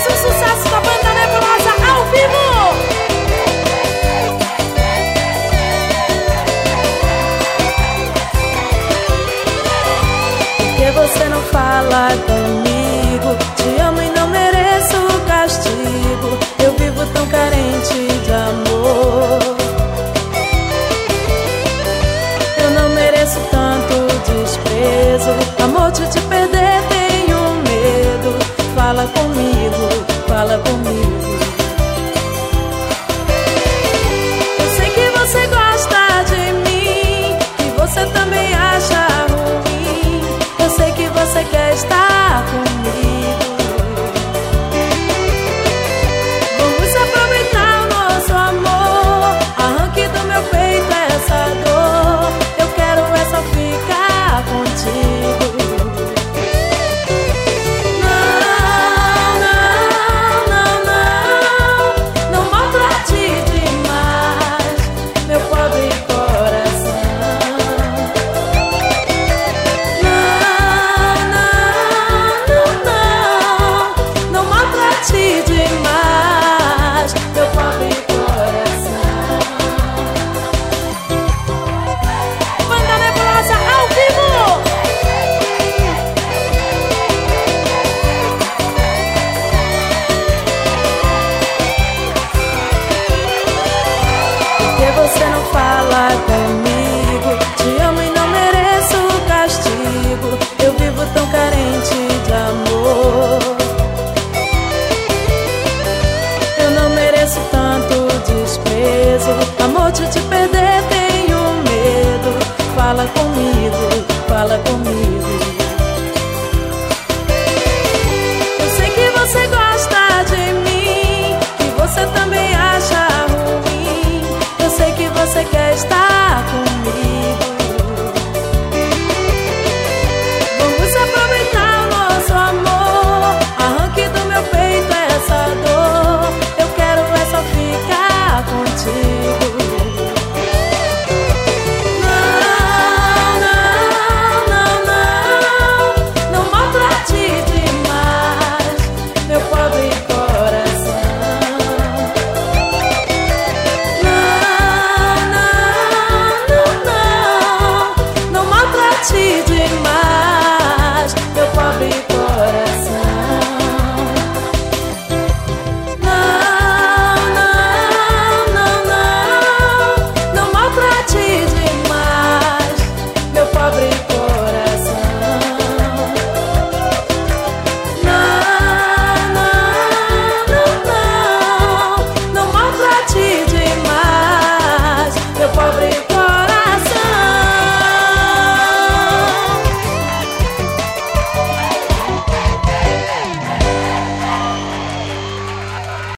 um sucesso da banda Nebulosa ao vivo. Por que você não fala comigo? Te amo e não mereço castigo. Eu vivo tão carente de amor. Eu não mereço tanto desprezo. Amor, de te perder tenho medo. Fala comigo, fala comigo. Eu sei que você gosta de mim, que você também acha ruim. Eu sei que você quer estar